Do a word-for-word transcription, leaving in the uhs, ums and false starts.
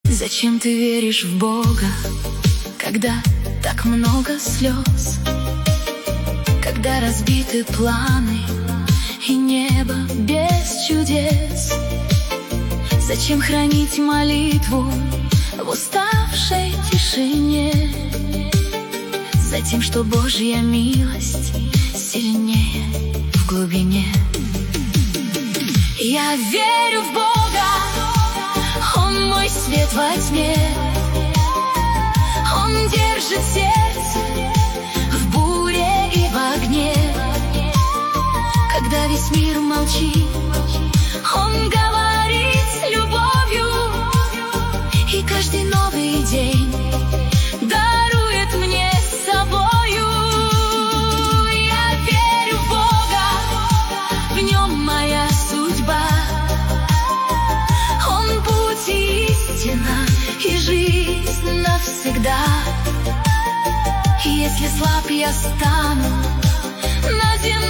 Зачем ты веришь в Бога, когда так много слез, когда разбиты планы и небо без чудес? Зачем хранить молитву в уставшей тишине? Затем, что Божья милость сильнее в глубине. Я верю в Бога, Он мой свет во тьме. Он держит сердце в буре и в огне. Когда весь мир молчит, Он говорит с любовью, и каждый новый день дарует мне с собою. Я верю в Бога, в Нем моя судьба. Он путь и истина, и жизнь навсегда. Если слаб я стану на земле,